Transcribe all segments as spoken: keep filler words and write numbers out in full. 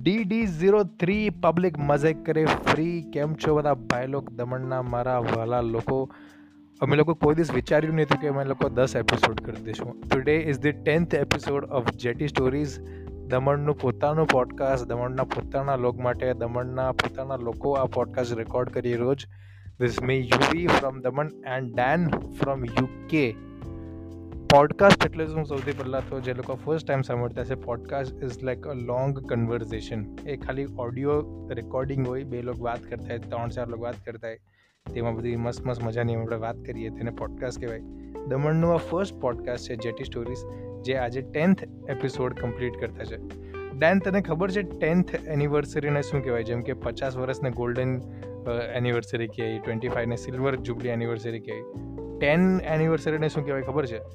D D zero three public મઝે કરે free. કેમ છો બધા ભાઈ લોક દમણના મારા વાલા લોકો? અમે લોકો કોઈ દિવસ વિચાર્યું નહીં હતું કે અમે લોકો દસ એપિસોડ કરી દઈશું. Today is the tenth episode of JT stories, દમણનું પોતાનું પોડકાસ્ટ, દમણના પોતાના લોક માટે, દમણના પોતાના લોકો આ પોડકાસ્ટ રેકોર્ડ કરીએ રોજ. This me Yuvi from Daman and Dan from UK. Podcast એટલે શું? સૌથી પહેલાં તો જે લોકો ફર્સ્ટ ટાઈમ સાંભળતા છે, podcast is like a long conversation. એ ખાલી ઓડિયો રેકોર્ડિંગ હોય, બે લોકો વાત કરતા હોય, ત્રણ ચાર લોકો વાત કરતા હોય, તેમાં બધી મસ્ત મસ્ત મજાની આપણે વાત કરીએ, તેને પોડકાસ્ટ કહેવાય. દમણનું આ ફર્સ્ટ પોડકાસ્ટ છે જેટી સ્ટોરીઝ, જે આજે ટેન્થ એપિસોડ કમ્પ્લીટ કરતા છે. ડેન, તને ખબર છે ટેન્થ એનિવર્સરીને શું કહેવાય? જેમ કે પચાસ વર્ષને ગોલ્ડન એનિવર્સરી કહેવાય, ટ્વેન્ટી ફાઈવને સિલ્વર જુબલી એનિવર્સરી કહેવાય. ટેન એનિવર્સરીને શું કહેવાય ખબર છે?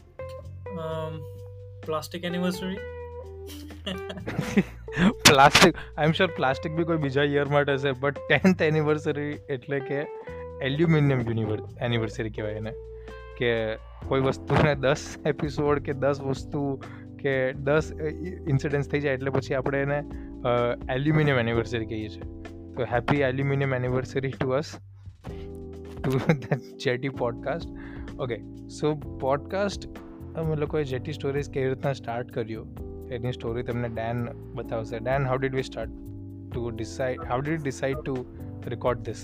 Plastic anniversary. Plastic, I am sure plastic be કોઈ બીજા યર માટે હશે, બટ ટેન્થ એનિવર્સરી એટલે કે એલ્યુમિનિયમ એનિવર્સરી કહેવાય એને. કે કોઈ વસ્તુને દસ એપિસોડ કે દસ વસ્તુ કે દસ ઇન્સિડન્સ થઈ જાય એટલે પછી આપણે એને એલ્યુમિનિયમ એનિવર્સરી કહીએ છીએ. તો happy aluminium anniversary to us, to JT podcast. Okay, so podcast અમે લોકોએ જેટી સ્ટોરીઝ કેવી રીતના સ્ટાર્ટ કર્યું એની સ્ટોરી તમને ડેન બતાવશે. Den, how did we start to decide how did decide to record this?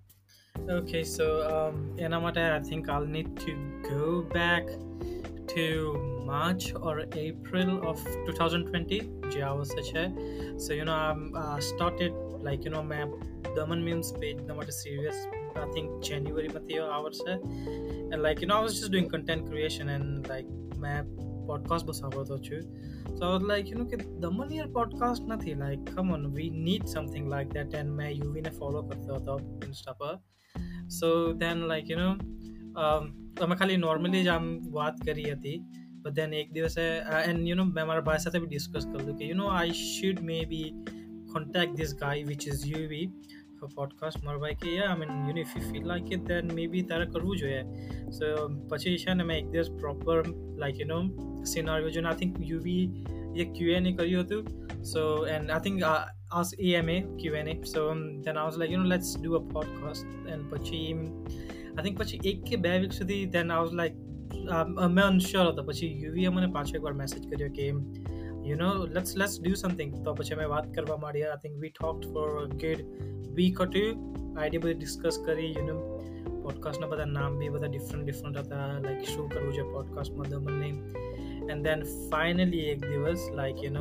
Okay, so um, એના માટે I think I'll need to go back to March or April of twenty twenty, જે આ વર્ષે છે. So you know I'm uh, started like you know મેં દમન memes page ના માટે serious I think January માં થયો આ વર્ષે. And like you know I was just doing content creation and like મેં podcast બસ સાંભળતો છું. So I was like you know કે દમન યાર podcast નથી, like come on, we need something like that. And મેં યુવી ને ફોલો કરતો હતો ઇન્સ્ટા પર. So then like you know um, અમે ખાલી નોર્મલી જ આમ વાત કરી હતી, but then એક દિવસે uh, and you know મેં મારા ભાઈ સાથે બી ડિસ્કસ કર્યું કે you know I should maybe contact this guy which is U V for podcast. મારા ભાઈ કે yeah I mean you know if you feel like it then maybe તારે કરવું જોઈએ. So પછી છે ને મેં એક દિવસ proper like you know scenario જોઈને I think U V એક Q and A કર્યું હતું. So and I think uh, ask A M A Q and A. So um, then I was like you know let's do a podcast. And પછી I think પછી એક કે બે week સુધી then I was like um, મેં unsure હતો. પછી UVA મને પાછો એકવાર મેસેજ કર્યો કે you know let's let's do something. તો પછી અમે વાત કરવા માંડ્યા. I think we talked for a good week or two. Idea બધી ડિસ્કસ કરી. you know પોડકાસ્ટના બધા નામ બી બધા ડિફરન્ટ ડિફરન્ટ હતા, લાઈક શું કરવું છે પોડકાસ્ટમાં દમનને. એન્ડ દેન ફાઇનલી એક દિવસ લાઈક યુ નો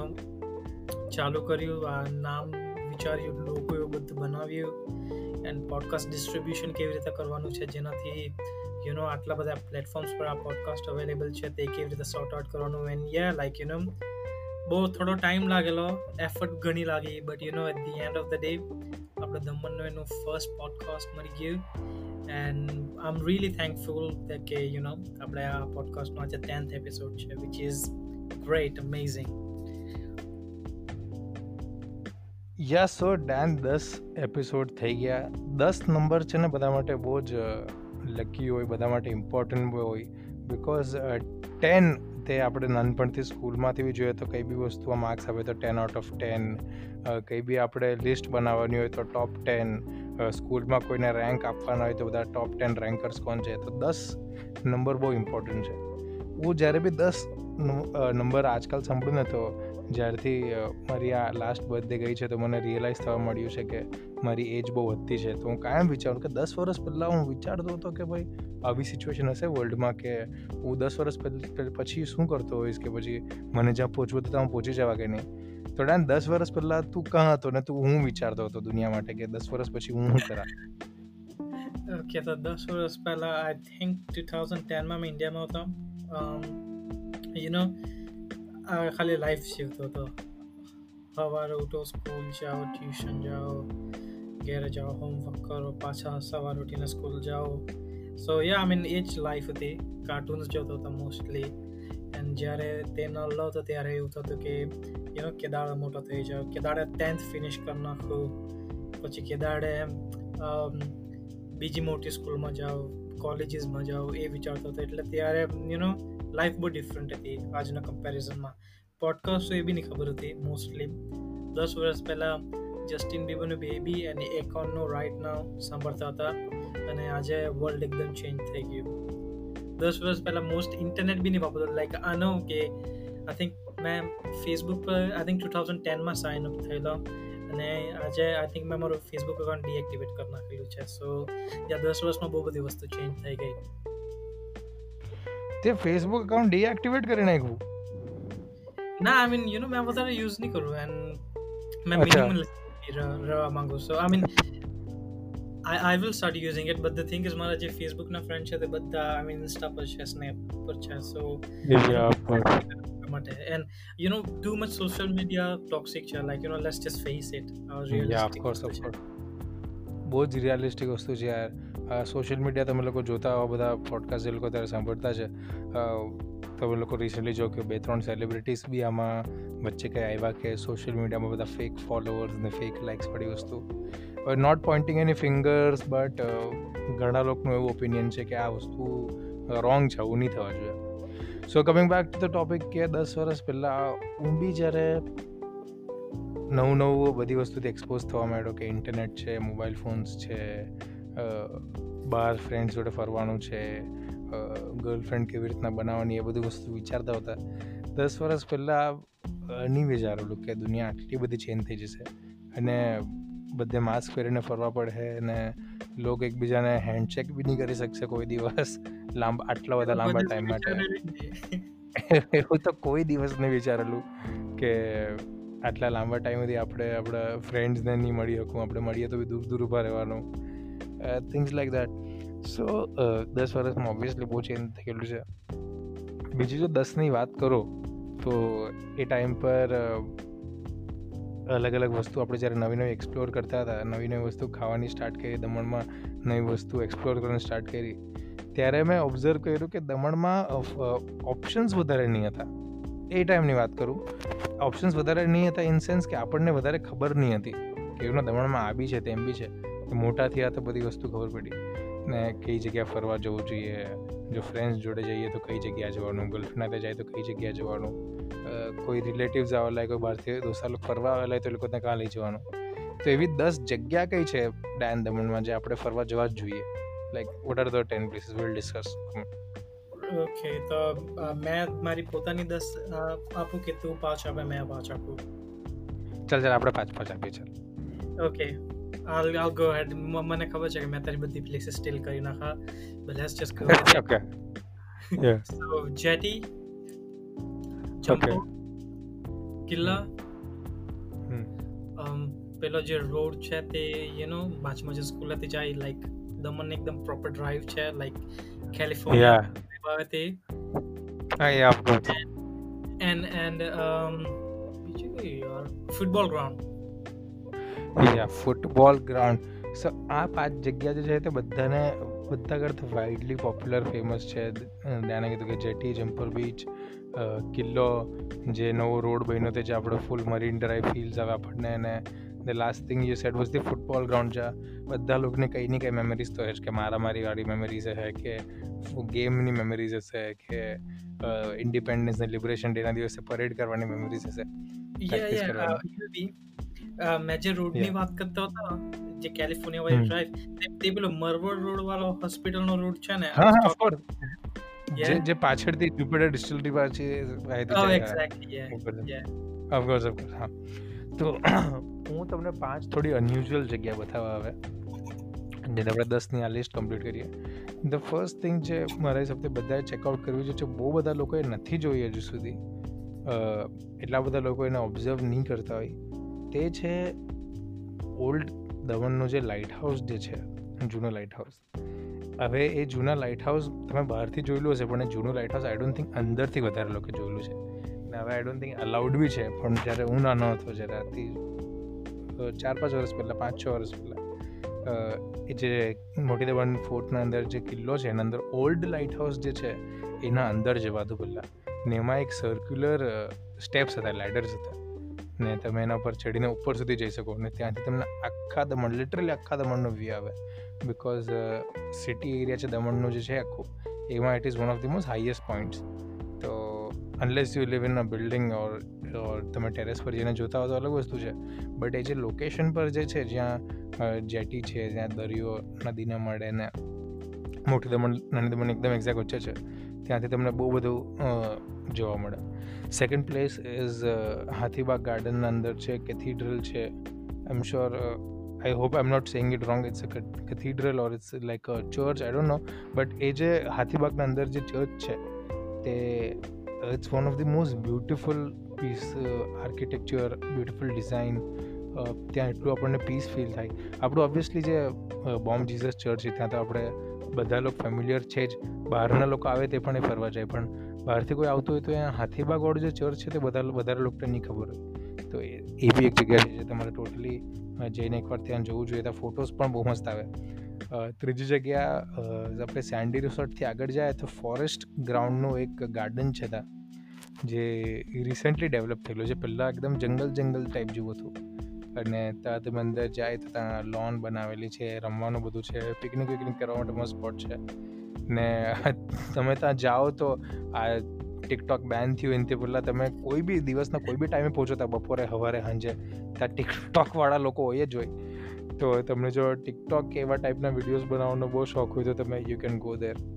ચાલુ કર્યું, આ નામ વિચાર્યું, લોગો એવું બધું બનાવ્યું, એન્ડ પોડકાસ્ટ ડિસ્ટ્રીબ્યુશન કેવી રીતે કરવાનું છે જેનાથી યુ નો આટલા બધા પ્લેટફોર્મ્સ પર આ પોડકાસ્ટ અવેલેબલ છે તે કેવી રીતે સોર્ટ આઉટ કરવાનું. And yeah like you know બહુ થોડો ટાઈમ લાગેલો, એફર્ટ ઘણી લાગી, but you know at the end of the day આપણે દમણનું એનું ફર્સ્ટ પોડકાસ્ટ મળી ગયું. And I am really thankful કે યુ નો આપણે આ પોડકાસ્ટનો આજે ટેન્થ એપિસોડ છે, which is great, amazing. Yeah so then, દસ એપિસોડ થઈ ગયા. દસ નંબર છે ને બધા માટે બહુ જ લકી હોય, બધા માટે ઇમ્પોર્ટન્ટ હોય, બિકોઝ ટેન તે આપણે નાનપણથી સ્કૂલમાંથી બી જોઈએ તો કંઈ બી વસ્તુમાં માર્ક્સ આવે તો ટેન આઉટ ઓફ ટેન, કંઈ બી આપણે લિસ્ટ બનાવવાની હોય તો ટોપ ટેન, સ્કૂલમાં કોઈને રેન્ક આપવાના હોય તો બધા ટોપ ટેન રેન્કર્સ કોણ છે. તો દસ નંબર બહુ ઇમ્પોર્ટન્ટ છે. હું જ્યારે બી દસ નંબર આજકાલ સાંભળું ને તો જ્યારથી મારી આ લાસ્ટ બર્થડે ગઈ છે તો મને રિયલાઇઝ થવા મળ્યું છે કે મારી એજ બહુ વધતી છે. તો હું કાયમ વિચારું કે દસ વર્ષ પહેલાં હું વિચારતો હતો કે ભાઈ આવી સિચ્યુએશન હશે વર્લ્ડમાં કે હું દસ વર્ષ પછી શું કરતો હોઈશ, કે પછી મને જ્યાં પહોંચવું તો ત્યાં પહોંચી જવા કે નહીં. તો ડાન, દસ વર્ષ પહેલાં તું કાં હતો ને તું હું વિચારતો હતો દુનિયા માટે કે દસ વર્ષ પછી હું શું કરા? ઓકે, તો દસ વર્ષ પહેલાં આઈ થિંક ટુ થાઉઝન્ડ ટેનમાં મેં ઇન્ડિયામાં હતો. યુ નો ખાલી લાઈફ જીવતો હતો. સવારે ઉઠો, સ્કૂલ જાઓ, ટ્યુશન જાઓ, ઘેરે જાઓ, હોમવર્ક કરો, પાછા સવારે ઉઠીને સ્કૂલ જાઓ. સો યા આઈ મીન એ જ લાઈફ હતી. કાર્ટૂન્સ જોતો હતો મોસ્ટલી. એન્ડ જ્યારે તે ન લો તો ત્યારે એવું થતું કે યુ નો કેદાડે મોટો થઈ જાઓ, કેદાડે ટેન્થ ફિનિશ કરી નાખું, પછી કેદાડે બીજી મોટી સ્કૂલમાં જાઓ, કોલેજીસમાં જાઓ, એ વિચારતો હતો. એટલે ત્યારે યુ નો લાઈફ બહુ ડિફરન્ટ હતી આજના કમ્પેરિઝનમાં. પોડકાસ્ટ તો એ બી નહીં ખબર હતી મોસ્ટલી. દસ વર્ષ પહેલા જસ્ટિન બીબરનું બેબી અને એકોનનો રાઇટ નાઉ સાંભળતા હતા અને આજે વર્લ્ડ એકદમ ચેન્જ થઈ ગયું. દસ વર્ષ પહેલા મોસ્ટ ઇન્ટરનેટ બી નહીં વાપરતો. લાઈક આ નો કે આઈ થિંક મેં ફેસબુક પર આઈ થિંક ટુ થાઉઝન્ડ ટેનમાં સાઇન અપ થયેલો અને આજે આઈ થિંક મેં મારું ફેસબુક એકાઉન્ટ ડીએક્ટિવેટ કરી નાખેલું છે. સો ત્યાં દસ વર્ષમાં બહુ બધી વસ્તુ ચેન્જ થઈ ગઈ. તે ફેસબુક એકાઉન્ટ ડીએક્ટિવેટ કરી નાખ્યું? ના, આઈ મીન યુ નો મેં વધારે યુઝ નહીં કરું એન્ડ મેં અચ્છા. મિનિમલ રહેવા માંગુ. So I mean I, I will start using it, but the thing is મારા જે ફેસબુકના ફ્રેન્ડ છે તે બધા આઈ મીન ઇન્સ્ટા પર છે, સ્નેપ પર છે. So Yeah, of course. માટે and you know too much social media toxic છે. Like you know let's just face it. Yeah, of course, of course. બહુ જ રિયાલિસ્ટિક વસ્તુ છે યાર. સોશિયલ મીડિયા તમે લોકો જોતા હો, બધા પોડકાસ્ટ એ લોકો ત્યારે સાંભળતા છે. અ, તમે લોકો રિસેન્ટલી જો કે બે ત્રણ સેલિબ્રિટીઝ બી આમાં વચ્ચે કંઈ આવ્યા કે સોશિયલ મીડિયામાં બધા ફેક ફોલોવર્સ ને ફેક લાઇક્સ વાળી વસ્તુ. Not pointing any fingers, but ઘણા લોકોનું એવું ઓપિનિયન છે કે આ વસ્તુ રોંગ છે, આવું નહીં થવા જોઈએ. So coming back to the topic કે દસ વર્ષ પહેલાં હું બી જ્યારે નવું નવું બધી વસ્તુથી એક્સપોઝ થવા માંડ્યો કે ઇન્ટરનેટ છે, મોબાઈલ ફોન્સ છે, બહાર ફ્રેન્ડ્સ જોડે ફરવાનું છે, ગર્લફ્રેન્ડ કેવી રીતના બનાવવાની, એ બધી વસ્તુ વિચારતા હતા. દસ વર્ષ પહેલાં નહીં વિચારેલું કે દુનિયા આટલી બધી ચેન્જ થઈ જશે અને બધે માસ્ક પહેરીને ફરવા પડે અને લોકો એકબીજાને હેન્ડશેક બી નહીં કરી શકશે કોઈ દિવસ લાંબા આટલા બધા લાંબા ટાઈમ માટે. એવું તો કોઈ દિવસ નહીં વિચારેલું કે આટલા લાંબા ટાઈમથી આપણે આપણા ફ્રેન્ડ્સને નહીં મળી શકું, આપણે મળીએ તો બી દૂર દૂર ઊભા રહેવાનું, થિંગ્સ લાઈક દેટ. સો દસ વર્ષમાં ઓબ્વિયસલી બહુ ચેન્જ થયેલું છે. બીજી જો દસની વાત કરો તો એ ટાઈમ પર અલગ અલગ વસ્તુ આપણે જ્યારે નવી નવી એક્સપ્લોર કરતા હતા, નવી નવી વસ્તુ ખાવાની સ્ટાર્ટ કરી, દમણમાં નવી વસ્તુ એક્સપ્લોર કરવાની સ્ટાર્ટ કરી, ત્યારે મેં ઓબ્ઝર્વ કર્યું કે દમણમાં ઓપ્શન્સ વધારે નહીં હતા. એ ટાઈમની વાત કરું, ઓપ્શન્સ વધારે નહીં હતા ઇન સેન્સ કે આપણને વધારે ખબર નહીં હતી કે એવું દમણમાં આ બી છે તેમ બી છે. મોટા થયા તો બધી વસ્તુ ખબર પડી ને કઈ જગ્યાએ ફરવા જવું જોઈએ, જો ફ્રેન્ડ્સ જોડે જઈએ તો કઈ જગ્યાએ જવાનું, ગર્લફ્રેન્ડ સાથે જાય તો કઈ જગ્યાએ જવાનું, કોઈ રિલેટિવ્સ આવેલા હોય, કોઈ બહારથી દોસ્તા લોકો ફરવા આવેલા હોય તો એ લોકોને કાં લઈ જવાનું. તો એવી દસ જગ્યા કઈ છે ડાયન દમણમાં જે આપણે ફરવા જવા જ જોઈએ? Like what are the ten places will discuss. Okay, તો મેં મારી પોતાની દસ આપું કે તું પાંચ આપે? મેં પાંચ આપું. ચાલ ચાલ આપણે પાંચ પાંચ આપીએ. ચાલ okay, I'll I'll go ahead. મને ખબર છે કે મેં તારી બધી પ્લેસીસ સ્ટીલ કરી નાખા, but let's just go. Okay. Yeah. So jetty, જમ્પો, કિલ્લા, um પેલો જે રોડ છે તે યુ નો બાજુમાં જે સ્કૂલેથી જાય, લાઈક દમણ એકદમ પ્રોપર ડ્રાઈવ છે, લાઈક કેલિફોર્નિયા આવે તે. હા, yeah of course. And and um બીજું કઈ યાર, football ground. Yeah football ground. So આ પાંચ જગ્યા જે છે તે બધાને બધા કરતાં વાઇડલી પોપ્યુલર ફેમસ છે. ત્યાંને કીધું કે જેટી, જમ્પર બીચ, કિલ્લો, જે નવો રોડ બન્યો તે જે આપણો ફૂલ મરીન ડ્રાઈવ ફીલ્સ આવે આપણને, અને the last thing you said was the football ground. જ્યાં બધા લોકોને કંઈ ને કંઈ મેમરીઝ તો હશે, કે મારામારી વાળી મેમરીઝ હશે, કે ગેમની મેમરીઝ હશે, કે ઇન્ડિપેન્ડન્સ ને લિબરેશન ડેના દિવસે પરેડ કરવાની મેમરીઝ હશે. મેં જે રોડની વાત કરતો હતો, જે કેલિફોર્નિયા વાળી ડ્રાઈવ, તે પેલો મરવડ રોડ વાળો હોસ્પિટલનો રોડ છે ને? હા હા, ઓફ કોર્સ. જે જે પાછળથી જુપિટર ડિસ્ટિલરી પાસે oh exactly yeah yeah of course of course. હા, તો હું તમને પાંચ થોડી અનયુઝ્યુઅલ જગ્યા બતાવવા આવે જેને આપણે દસની આ લિસ્ટ કમ્પ્લીટ કરીએ. ધ ફર્સ્ટ થિંગ જે મારા હિસાબથી બધાએ ચેકઆઉટ કરવી જોઈએ, બહુ બધા લોકોએ નથી જોઈ હજુ સુધી, એટલા બધા લોકો એને ઓબ્ઝર્વ નહીં કરતા હોય, તે છે ઓલ્ડ દમણનો જે લાઇટ હાઉસ જે છે, જૂનો લાઇટ હાઉસ. હવે એ જૂના લાઇટ હાઉસ તમે બહારથી જોયેલું હશે, પણ એ જૂનું lighthouse I don't think અંદરથી વધારે લોકો જોયેલું છે, અને હવે આઈ ડોન્ટ થિંક અલાઉડ બી છે. પણ જ્યારે હું નાનો હતો, જ્યારે આથી ચાર પાંચ વર્ષ પહેલાં, પાંચ છ વર્ષ પહેલાં, એ જે મોટી દમણ ફોર્ટના અંદર જે કિલ્લો છે એના અંદર ઓલ્ડ લાઇટ હાઉસ જે છે એના અંદર જવાતું પહેલાં, ને એમાં એક સર્ક્યુલર સ્ટેપ્સ હતા, લેડર્સ હતા, ને તમે એના પર ચડીને ઉપર સુધી જઈ શકો, ને ત્યાંથી તમને આખા દમણ, લિટરલી આખા દમણનો વ્યૂ આવે. બિકોઝ સિટી એરિયા છે દમણનું જે છે આખું, એમાં it is one of the most highest points. તો unless you live in a building or તમે ટેરેસ પર જઈને જોતા હો તો અલગ વસ્તુ છે, બટ એ જે લોકેશન પર જે છે જ્યાં જેટી છે, જ્યાં દરિયો નદીને મળે ને મોટી દમણ નાની દમણ એકદમ એક્ઝેક્ટ વચ્ચે છે, ત્યાંથી તમને બહુ બધું જોવા મળે. સેકન્ડ પ્લેસ ઇઝ હાથીબાગ ગાર્ડનના અંદર છે કેથીડ્રલ છે. I am sure, I hope I am not saying it wrong, it's a cathedral or it's like a church, I don't know, but એ જે હાથીબાગના અંદર જે ચર્ચ છે તે it's one of the most beautiful piece, architecture, beautiful design. ત્યાં એટલું આપણને પીસ ફીલ થાય. આપણું ઓબ્વિયસલી જે બોમ્બ જીસસ ચર્ચ છે ત્યાં તો આપણે બધા લોકો ફેમિલિયર છે જ, બહારના લોકો આવે તે પણ એ ફરવા જાય, પણ બહારથી કોઈ આવતું હોય તો અહીંયા હાથીબાગવાળું જે ચર્ચ છે તે બધા વધારે લોકોને નહીં ખબર હોય. તો એ બી એક જગ્યા છે જે તમારે ટોટલી જઈને એકવાર ત્યાં જોવું જોઈએ. ત્યાં ફોટોઝ પણ બહુ મસ્ત આવે. ત્રીજી જગ્યા આપણે સેન્ડી રિસોર્ટથી આગળ જાય તો ફોરેસ્ટ ગ્રાઉન્ડનું એક ગાર્ડન છે ત્યાં, જે રિસેન્ટલી ડેવલપ થયેલું છે. પહેલાં એકદમ જંગલ જંગલ ટાઈપ જેવું હતું, અને ત્યાં તમે અંદર જાય તો ત્યાં લોન બનાવેલી છે, રમવાનું બધું છે, પિકનિક વિકનિક કરવા માટે મસ્ત સ્પોટ છે. ને તમે ત્યાં જાઓ તો આ ટિકટોક બેન થયું એનાથી પહેલાં તમે કોઈ બી દિવસના કોઈ બી ટાઈમે પહોંચો, ત્યાં બપોરે સવારે સાંજે ત્યાં ટિકટોકવાળા લોકો હોય જ હોય. તો તમને જો ટિકટોક કે એવા ટાઈપના વિડીયોઝ બનાવવાનો બહુ શોખ હોય તો તમે you can go there.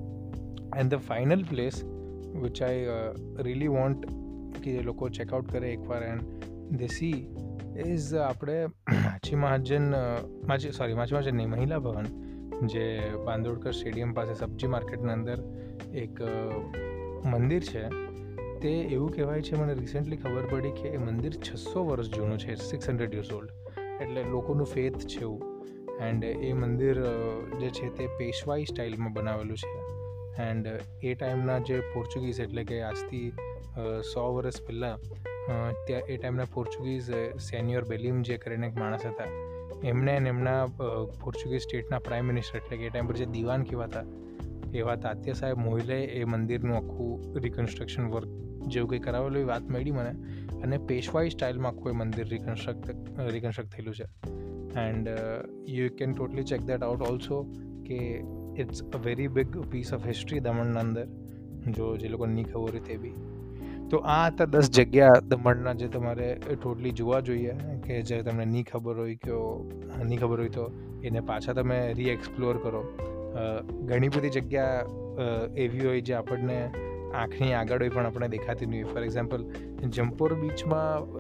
And the final place which I really want કે એ લોકો ચેકઆઉટ કરે એકવાર એન્ડ દે સી ઇઝ આપણે માછી મહાજન માછી સોરી માછી મહાજન નહીં મહિલા ભવન, જે બાંદોડકર સ્ટેડિયમ પાસે સબ્જી માર્કેટના અંદર એક મંદિર છે. તે એવું કહેવાય છે, મને રિસેન્ટલી ખબર પડી કે એ મંદિર છસો વર્ષ જૂનું છે, સિક્સ હંડ્રેડ યર્સ ઓલ્ડ, એટલે લોકોનું ફેથ છે એવું. એન્ડ એ મંદિર જે છે તે પેશવાઈ સ્ટાઇલમાં બનાવેલું છે. એન્ડ એ ટાઈમના જે પોર્ચુગીઝ એટલે કે આજથી સો વર્ષ પહેલાં ત્યાં એ ટાઈમના પોર્ચુગીઝ સેન્યોર બેલિમ જે કરીને એક માણસ હતા, એમને અને એમના પોર્ચુગીઝ સ્ટેટના પ્રાઇમ મિનિસ્ટર એટલે કે એ ટાઈમ પર જે દિવાન કહેવાતા એવા તાત્યા સાહેબ મોહિલે એ મંદિરનું આખું રિકન્સ્ટ્રક્શન વર્ક જેવું કંઈ કરાવેલું એ વાત મળી મને. અને પેશવાઈ સ્ટાઇલમાં આખું એ મંદિર રિકન્સ્ટ્રક્ટ રિકન્સ્ટ્રક્ટ થયેલું છે. And you can totally check that out also કે it's a very big piece of history દમણના અંદર, જો જે લોકોને નહીં ખબર હોય તે બી. તો આ હતા દસ જગ્યા દમણના જે તમારે ટોટલી જોવા જોઈએ, કે જે તમને નહીં ખબર હોય કે નહીં ખબર હોય તો એને પાછા તમે રીએક્સપ્લોર કરો. ઘણી બધી જગ્યા એવી હોય જે આપણને આંખની આગળ હોય પણ આપણે દેખાતી નહીં હોય. ફોર એક્ઝામ્પલ જમ્પોર બીચમાં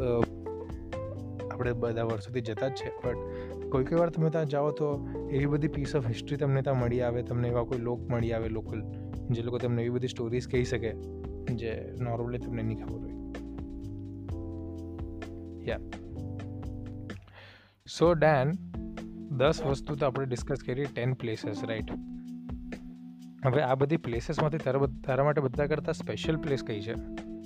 આપણે બધા વર્ષોથી જતા જ છે, બટ કોઈ કોઈ વાર તમે ત્યાં જાઓ તો એવી બધી પીસ ઓફ હિસ્ટ્રી તમને ત્યાં મળી આવે, તમને એવા કોઈ લોક મળી આવે લોકલ, જે લોકો તમને એવી બધી સ્ટોરીઝ કહી શકે જે નોર્મલી તમને નહીં ખબર હોય. યા સો ડેન, દસ વસ્તુ તો આપણે ડિસ્કસ કરી, ટેન પ્લેસીસ, રાઈટ? હવે આ બધી પ્લેસીસમાંથી તારા તારા માટે બધા કરતાં સ્પેશિયલ પ્લેસ કઈ છે?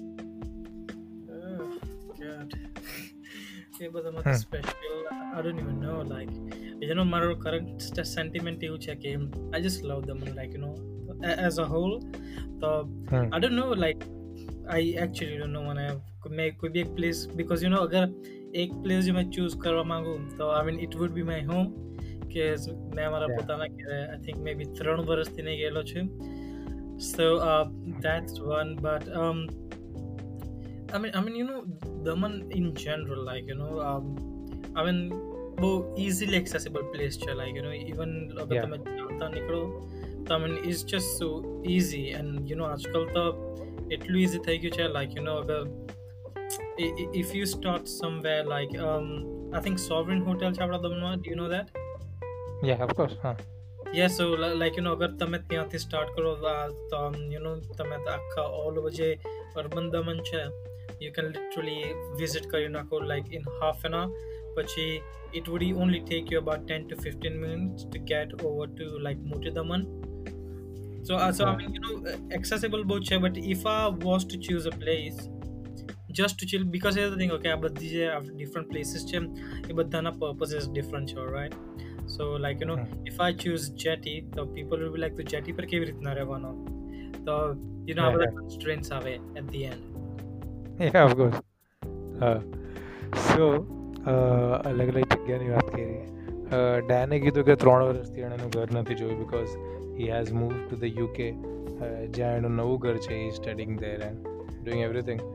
એ બધામાંથી special I don't even know, like you know મારો કરન્ટ સેન્ટિમેન્ટ એવું છે કે આઈ just love them, like you know as a whole. તો I don't know, like I actually don't know મને મેં કોઈ બી એક પ્લેસ, બીકોઝ યુ નો અગર એક પ્લેસ જો મેં ચૂઝ કરવા માંગુ તો I mean it would be my home, કે મેં મારા પોતાના ઘરે આઈ થિંક મે બી ત્રણ વર્ષથી નહીં ગયેલો છું. So that's one. But um I mean, I mean, you know, Daman in general, like, you know, um, I mean, બહુ easily accessible place છે, like, you know, even અગર તમે ચાલતા નીકળો તો I mean, it's just so easy. And, you know, આજકાલ તો એટલું easy થઈ ગયું છે, like, you know, અગર if you start somewhere, like, um, I think Sovereign Hotel છે આપણા દમણમાં, do you know that? Yeah, of course, હા. Yeah, so like, you know, અગર તમે ત્યાંથી સ્ટાર્ટ કરો તો you know, તમે આખા ઓલ ઓવર જે અર્બન દમણ છે you can literally visit કરી નાખો like in half an hour. પછી it would only take you about ten to fifteen minutes to get over to like Moti Daman. So, uh, so I mean, you know, accessible both છે, but if I was to choose a place just to chill, because here's the thing, okay, આ બધી જે different places છે એ બધાના purpose is different છે, right? So like, you know, if I choose jetty, તો people will be like, તો jetty પર કેવી રીતના રહેવાનો? તો you know, our constraints આવે at the end. Yeah, of course. Uh, so અલગ અલગ જગ્યાની વાત કરી. ડેને કીધું કે ત્રણ વર્ષથી એનું ઘર નથી જોયું because he has move to the UK, જ્યાં એનું નવું ઘર છે, he studying there and doing everything.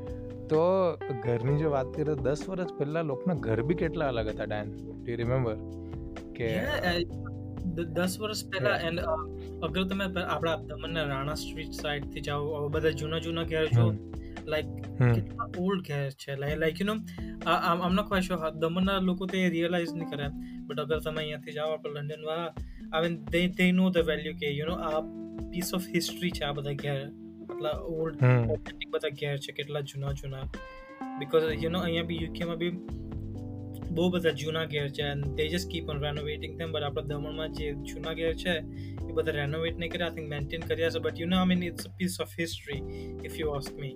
તો ઘરની જો વાત કરીએ તો દસ વર્ષ પહેલા લોકોના ઘર બી કેટલા અલગ હતા ડેન, ડુ યુ રિમેમ્બર કે Yeah, uh, દ- દસ વર્ષ પહેલા એન્ડ અગર તમે પ- આપણા દમણના રાણા સ્ટ્રીટ સાઈડ થી જાઓ આવા બધા જૂના જૂના ઘેર જો લાઈક હમ કેટલા ઓલ્ડ ઘેર છે લાઈક યુ નો આમ ના ક્વેશ્ચન દમણના લોકો તે રિયલાઇઝ નહીં કરે બટ અગર તમે અહીંયાથી જાઓ આપણે લંડન વાળા I mean they they know the value કે યુ નો આ પીસ ઓફ હિસ્ટ્રી છે આ બધા ઘેર આટલા ઓલ્ડ હમ ઓથેન્ટિક બધા ઘેર છે કેટલા જૂના જૂના બીકોઝ યુ નો અહીંયા બી યુકેમાં બી બહુ બધા જૂના ઘેર છે and they just keep on renovating them but આપણા દમણમાં જે જૂના ઘેર છે એ બધા રેનોવેટ નહીં કર્યા આઈ થિંક મેન્ટેન કર્યા છે but you know I mean it's a piece of history if you ask me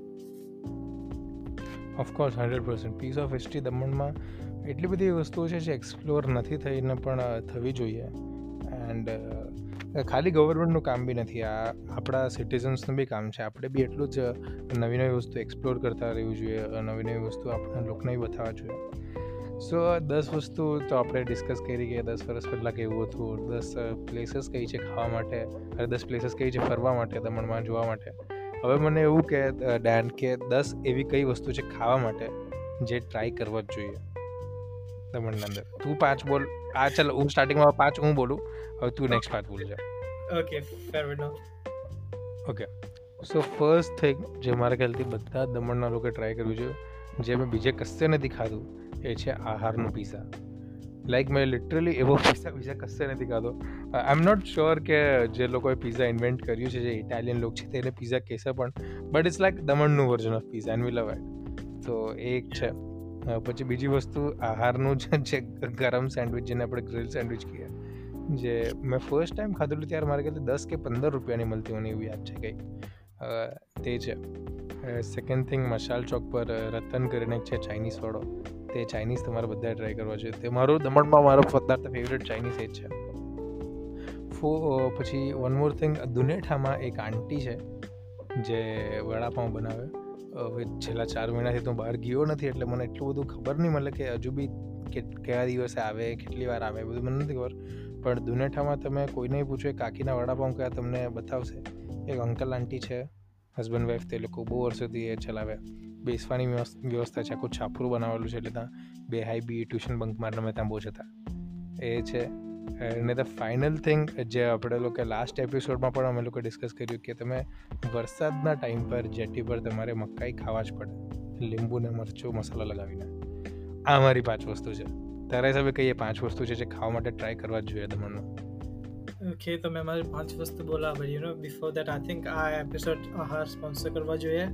of course hundred percent piece of history દમણમાં એટલી બધી વસ્તુઓ છે જે એક્સપ્લોર નથી થઈને પણ અ, થવી જોઈએ. એન્ડ ખાલી ગવર્મેન્ટનું કામ બી નથી, આ આપણા સિટીઝન્સનું બી કામ છે. આપણે બી એટલું જ નવી નવી વસ્તુ એક્સપ્લોર કરતા રહેવું જોઈએ, નવી નવી વસ્તુ આપણા લોકોને બી બતાવવા જોઈએ. સો દસ વસ્તુ તો આપણે ડિસ્કસ કરી કે દસ વર્ષ પહેલાં કેવું હતું, દસ પ્લેસીસ કઈ છે ખાવા માટે, અને દસ પ્લેસીસ કઈ છે ફરવા માટે દમણમાં જોવા માટે. હવે મને એવું કે ડેન કે દસ એવી કઈ વસ્તુ છે ખાવા માટે જે ટ્રાય કરવા જ જોઈએ દમણની અંદર. તું પાંચ બોલ. આ ચાલ હું સ્ટાર્ટિંગમાં પાંચ હું બોલું, હવે તું નેક્સ્ટ પાંચ બોલજે. Okay fair enough okay, so first thing જે મારા ખ્યાલથી બધા દમણના લોકો ટ્રાય કરવું જોઈએ, જે મેં બીજે કશે નથી ખાધું, એ છે આહારનું પીઝા. લાઈક મેં લિટરલી એવો પીઝા બીજા કશે નથી ખાધો. આઈ એમ નોટ શ્યોર કે જે લોકોએ પીઝા ઇન્વેન્ટ કર્યું છે, જે ઇટાલિયન લોકો છે તેને પીઝા કહેશે પણ, બટ ઇટ્સ લાઈક દમણનું version of pizza and we love it. તો એ એક છે. અ, પછી બીજી વસ્તુ આહારનું છે જે ગરમ સેન્ડવિચ, જેને આપણે ગ્રીલ સેન્ડવિચ કહીએ, જે મેં ફર્સ્ટ ટાઈમ ખાધેલું ત્યારે મારે ખ્યાલથી દસ કે પંદર રૂપિયાની મળતી મને એવું યાદ છે કંઈ. અ, તે છે. સેકન્ડ થિંગ, મશાલ ચોક પર અ, રતન કરીને એક છે ચાઇનીઝ વાળો, તે ચાઇનીઝ તમારે બધાએ ટ્રાય કરવા જોઈએ. તે મારું દમણમાં મારો પદાર્થ ફેવરેટ ચાઇનીઝ એ જ છે. ફો પછી વન મોર થિંગ, દુનેઠામાં એક આંટી છે જે વડાપાઉં બનાવે. હવે છેલ્લા ચાર મહિનાથી તો બહાર ગયો નથી એટલે મને એટલું બધું ખબર નહીં મળે કે હજુ બી કે કયા દિવસે આવે, કેટલી વાર આવે, બધું મને નથી ખબર. પણ દુનેઠામાં તમે કોઈને પૂછો એ કાકીના વડાપાઉં કયા તમને બતાવશે. એક અંકલ આંટી છે, હસબન્ડ વાઈફ, તે લોકો બહુ વર્ષોથી એ ચલાવે. બેસવાની વ્યવસ- વ્યવસ્થા છે, આખું છાપરું બનાવેલું છે, એટલે ત્યાં બે હાઈ બી ટ્યુશન બંક મારને મેં ત્યાં બહુ જતા. એ છે. અને ધ ફાઇનલ થિંગ જે આપણે લોકો લાસ્ટ એપિસોડમાં પણ અમે લોકો ડિસ્કસ કર્યું કે તમે વરસાદના ટાઈમ પર જેટી પર તમારે મકાઈ ખાવા જ પડે, લીંબુ ને મરચું મસાલો લગાવીને. આ મારી પાંચ વસ્તુ છે. તારા હિસાબે કઈ એ પાંચ વસ્તુ છે જે ખાવા માટે ટ્રાય કરવા જ જોઈએ દમણમાં? ઓકે તો મેં મારી પાંચ વસ્તુ બોલા but you know before that I think આ એપિસોડ આહાર સ્પોન્સર કરવા જોઈએ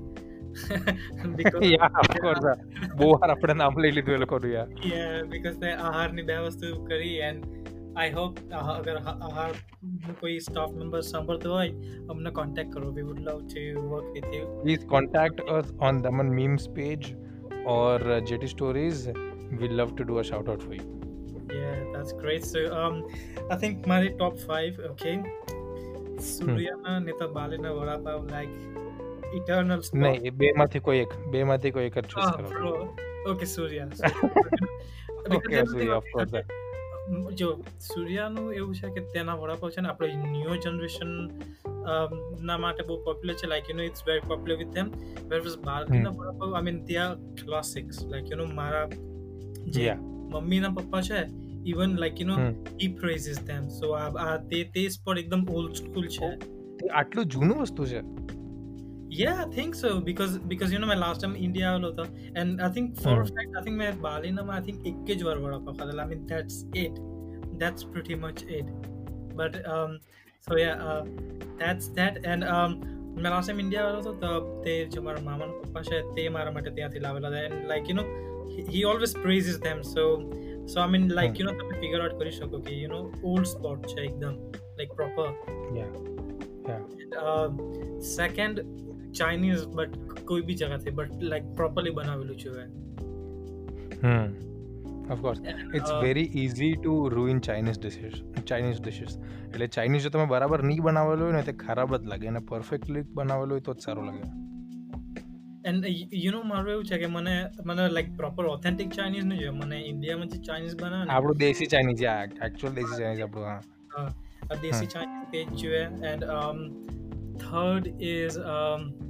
યા ઓફકોર્સ, બહુ વાર આપણે નામ લઈ લીધું એ લોકોનું યાર. yeah because તે આહારની બે વસ્તુ કરી એન્ડ આઈ હોપ અગર આહાર કોઈ સ્ટાફ મેમ્બર સાંભળતો હોય અમને કોન્ટેક્ટ કરો, we would love to work with you. Please contact us on Daman memes page or uh, J T Stories. We'd love to do a shout out for you. Yeah, that's great. So um I think my top five, okay. Suryana Neta Balina Vadapav, like eternal spot. નહીં, એ બેમાંથી કોઈ એક બેમાંથી કોઈ એક જ choose Ah, કરો. bro. Okay, Surya. ઓકે, સૂર્ય ઓફ કોર્સ. જો સૂર્યાનું એવું છે કે તેના વડાપાવ છે ને આપણે ન્યુ જનરેશન ના માટે બહુ પોપ્યુલર છે, like you know it's very popular with them. વેરસ બાલકીના vada pav I mean they are classics, like you know મારા જે Yeah. મમ્મીના પપ્પા છે even like you know hmm. He praises them. So આ તે તે સ્પોટ એકદમ ઓલ્ડ સ્કૂલ છે. તે આટલું જૂનું વસ્તુ છે. Yeah, I think so because because you know my last time India आलो था and I think for a fact I think मैं बालिना में I think एक के ज्वार वड़ा पाव खाया. I mean that's it, that's pretty much it. But um so yeah uh, that's that and um मैं last time India आलो था तब ते जो हमारा मामा ना पापा છે તે મારા માટે ત્યાંથી લાવેલા હતા and like you know he, he always praises them. So so I mean like you know તમે figure out કરી શકો કે you know old spot છે એકદમ like proper. Yeah. Yeah. And, uh, second Chinese but કોઈ બી જગાથી but like properly બનાવેલું છે. Hmm of course it's uh, very easy to ruin Chinese dishes Chinese dishes એટલે ચાઇનીઝ જો તમે બરાબર નહીં બનાવેલું હોય ને તે ખરાબ જ લાગે, અને પરફેક્ટલી બનાવેલું હોય તો જ સારું લાગે. એન્ડ યુ નો મારું એવું છે કે મને મને લાઈક પ્રોપર ઓથેન્ટિક ચાઇનીઝ નહીં જોઈએ, મને ઇન્ડિયામાં જે ચાઇનીઝ બનાવે ને આપણું દેશી ચાઇનીઝ, એકચ્યુઅલ દેશી ચાઇનીઝ આપણું. હા, હા આ દેશી ચાઇનીઝ તે જ જોઈએ. એન્ડ થર્ડ ઇઝ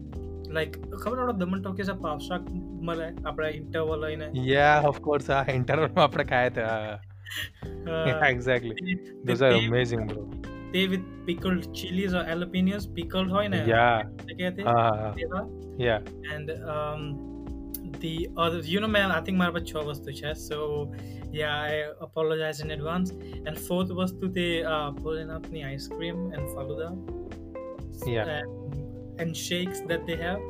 લાઈક ખબર આપણા દમણ ટોકીઝ પાવશાક મળે આપણે ઇન્ટરવલ લઈને યા ઓફ કોર્સ આ ઇન્ટરવલમાં આપણે ખાયા હતા. Uh, exactly they, they, those are they, amazing bro. they with pickled chilies or jalapenos, pickled હોય ને યા જગ્યાએ હા હા તેવા. યા And um, the other, you know, man, I think મારા પાસે છ વસ્તુ છે. So yeah, I apologize in advance. And fourth વસ્તુ તે uh, ભોલેનાથની ice cream and faluda Yeah. and, and shakes that they have.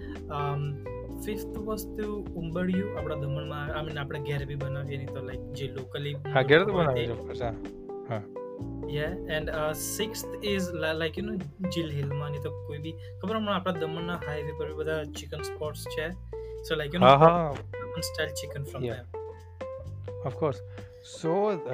Um, fifth વસ્તુ ઉંબડિયું આપણા દમણમાં I mean આપણે ઘેર બી બનાવીએ નહીં તો લાઈક જે લોકલી હા ઘેર તો બનાવે છે of course. હા yeah. And uh, sixth is la- like you know જીલ હિલમાં નહીં તો કોઈ બી ખબર હમણાં આપણા દમણના હાઈવે પર બી બધા ચિકન સ્પોટ્સ છે. So like you know હા હા Daman style chicken from Yeah. them. of course. So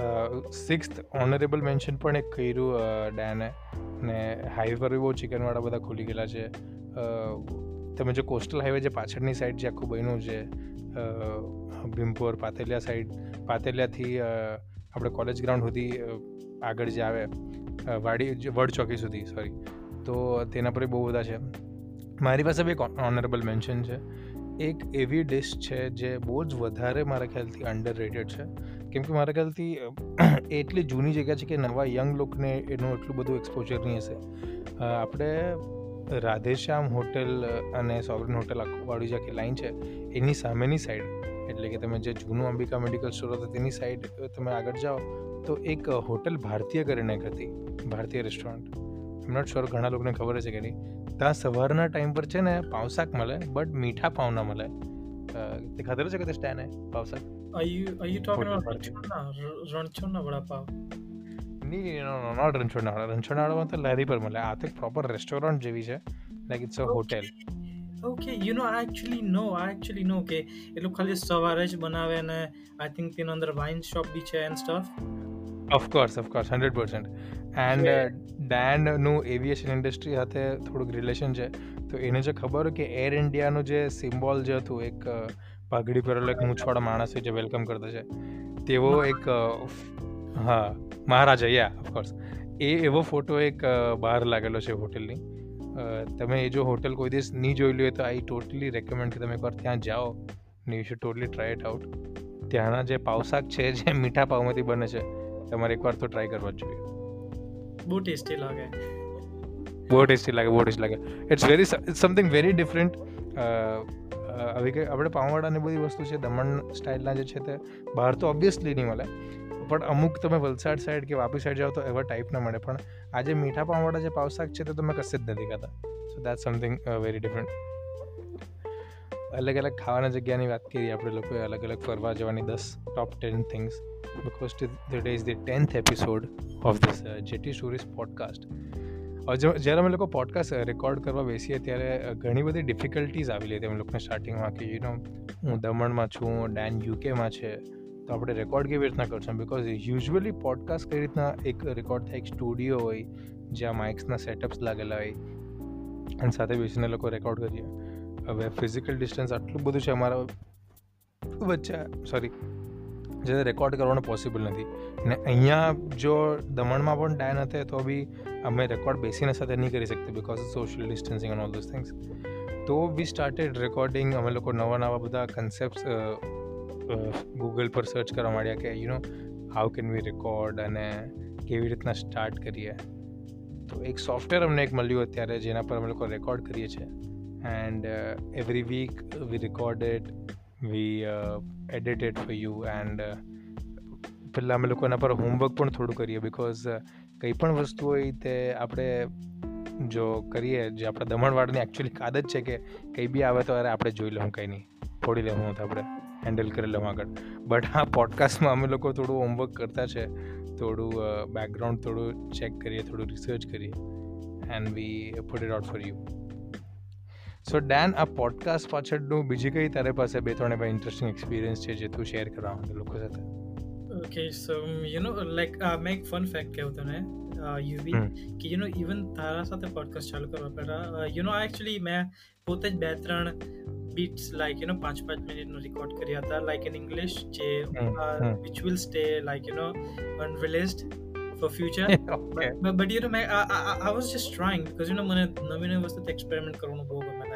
sixth honorable mention પણ એક કર્યું ડેને ને હાઈવે પર બી બહુ ચિકનવાળા બધા ખુલી ગયેલા છે. અ, તમે જો કોસ્ટલ હાઈવે જે પાછળની સાઈડ જે આખું બન્યું છે અ, ભીમપોર પાતેલિયા સાઈડ પાતેલિયાથી અ, આપણે કોલેજ ગ્રાઉન્ડ સુધી અ, આગળ જે આવે અ, વાડી જે વડ ચોકી સુધી સોરી તો તેના પર બી બહુ બધા છે. મારી પાસે બી એક ઓનરેબલ મેન્શન છે. એક એવી ડિશ છે જે બહુ જ વધારે મારા ખ્યાલથી અંડર રેટેડ છે કેમ કે મારા ખ્યાલથી અ, એ એટલી જૂની જગ્યા છે કે નવા યંગ લોકોને એનું એટલું બધું એક્સપોઝર નહીં હશે. અ, આપણે રાધેશ્યામ હોટેલ અને સોવરિન હોટેલ વાળી જે આખી લાઈન છે એની સામેની સાઈડ એટલે કે તમે જે જૂનું અંબિકા મેડિકલ સ્ટોર હતો તેની સાઈડ તમે આગળ જાઓ તો એક હોટેલ ભારતીય કરીને એક હતી, ભારતીય રેસ્ટોરન્ટ. આઈ નોટ શ્યોર ઘણા લોકોને ખબર છે કે નહીં. ત્યાં સવારના ટાઈમ પર છે ને પાવશાક મળે બટ મીઠા પાવ ના મળે. અ, તે ખાધેલું છે કે તે સ્ટેન હે પાવશાક? Are you are you talking Hotel about party. રણછોડના રણછોડના vada pav? નહીં નોટ રણછોડનાવાળા. રણછોડનાવાળામાં તો લારી પર મળે. આ તો એક પ્રોપર રેસ્ટોરન્ટ જેવી છે like it's a hotel. Okay, you know I actually know I actually know કે એ લોકો ખાલી સવારે જ બનાવે અને I think તેના અંદર વાઇન શોપ બી છે and stuff. Of course of course hundred percent. And ડેનનું એવિએશન ઇન્ડસ્ટ્રી સાથે થોડુંક રિલેશન છે તો એને જે ખબર હોય કે એર ઇન્ડિયાનું જે સિમ્બોલ જે હતું એક અ, પાઘડી પહેરેલો એક મૂછવાળા માણસ છે જે વેલકમ કરતો છે તેવો એક અ, ફ- હા મહારાજા યા ઓફકોર્સ એ એવો ફોટો એક અ, બહાર લાગેલો છે હોટેલની. અ, તમે એ જો હોટેલ કોઈ દિવસ નહીં જોયેલું હોય તો આઈ ટોટલી રેકમેન્ડ કે તમે એકવાર ત્યાં જાઓ ને you should totally try it out. ત્યાંના જે પાવશાક છે જે મીઠા પાવમાંથી બને છે તમારે એકવાર તો ટ્રાય કરવા જ જોઈએ. બહુ ટેસ્ટી લાગે. બહુ ટેસ્ટી લાગે બહુ ટેસ્ટી લાગે. It's very it's something very different. હવે કે આપણે પાવવાડાની બધી વસ્તુ છે દમણ સ્ટાઇલના જે છે તે બહાર તો ઓબ્વિયસલી નહીં મળે પણ અમુક તમે વલસાડ સાઈડ કે વાપી સાઈડ જાઓ તો એવા ટાઈપના મળે પણ આ જે મીઠા પાવવાળા જે પાવશાક છે તે તમે કશે જ નથી ખાતા. So that something very different. અલગ અલગ ખાવાના જગ્યાની વાત કરીએ આપણે લોકોએ અલગ અલગ ફરવા જવાની દસ top ten things because today is the tenth episode of this uh, JT stories podcast. જ્યારે અમે લોકો પોડકાસ્ટ રેકોર્ડ કરવા બેસીએ ત્યારે અ, ઘણી બધી ડિફિકલ્ટીઝ આવી હતી અમે લોકોને સ્ટાર્ટિંગમાં કે યુ નો હું દમણમાં છું, ડેન યુકેમાં છે તો આપણે રેકોર્ડ કેવી રીતના કરશું બિકોઝ યુઝ્યુઅલી પોડકાસ્ટ કઈ રીતના એક રેકોર્ડ થાય એક સ્ટુડિયો હોય જ્યાં માઇક્સના સેટઅપ્સ લાગેલા હોય અને સાથે બેસીને લોકો રેકોર્ડ કરીએ. હવે ફિઝિકલ ડિસ્ટન્સ આટલું બધું છે અમારા વચ્ચે સોરી જે રેકોર્ડ કરવાનો પોસિબલ નથી ને અહીંયા જો દમણમાં પણ ડાયન હતે તો બી અમે રેકોર્ડ બેસીને સાથે નહીં કરી શકતા because of social distancing and all those things. તો વી સ્ટાર્ટેડ રેકોર્ડિંગ. અમે લોકો નવા નવા બધા કન્સેપ્ટ્સ ગૂગલ પર સર્ચ કરવા માંડ્યા કે you know how can we record અને કેવી રીતના સ્ટાર્ટ કરીએ. તો એક સોફ્ટવેર અમને એક મળ્યું અત્યારે જેના પર અમે લોકો રેકોર્ડ કરીએ છીએ and every week we record it we edit it for you and પહેલાં અમે લોકો એના પર હોમવર્ક પણ થોડું કરીએ બિકોઝ કંઈ પણ વસ્તુ હોય તે આપણે જો કરીએ જે આપણા દમણવાળની એકચ્યુઅલી આદત છે કે કંઈ બી આવે તો અરે આપણે જોઈ લઉં કંઈ નહીં ફોડી લેવું તો આપણે હેન્ડલ કરી લઉં આગળ. બટ આ પોડકાસ્ટમાં અમે લોકો થોડું હોમવર્ક કરતા છે, થોડું બેકગ્રાઉન્ડ થોડું ચેક કરીએ, થોડું રિસર્ચ કરીએ and we put it out for you. So then આ પોડકાસ્ટ પાછળનું બીજી કઈ તારે પાસે બે ત્રણ એવા ઇન્ટરેસ્ટિંગ એક્સપિરિયન્સ છે જે તું શેર કરવા માંગે લોકો સાથે? Okay, so you know like uh, make fun fact કહું તને uh, you be કે you know even તારા સાથે પોડકાસ્ટ ચાલુ કરવા પહેલા uh, you know actually મેં પોતે જ બે ત્રણ બીટ્સ like you know પાંચ પાંચ મિનિટનો રેકોર્ડ કર્યા હતા like in English જે uh, which will stay like you know unreleased for future. Okay. but, but you know I, I, I was just trying because you know મને નવી નવી વસ્તુ એક્સપેરિમેન્ટ કરવાનું બહુ ગમે like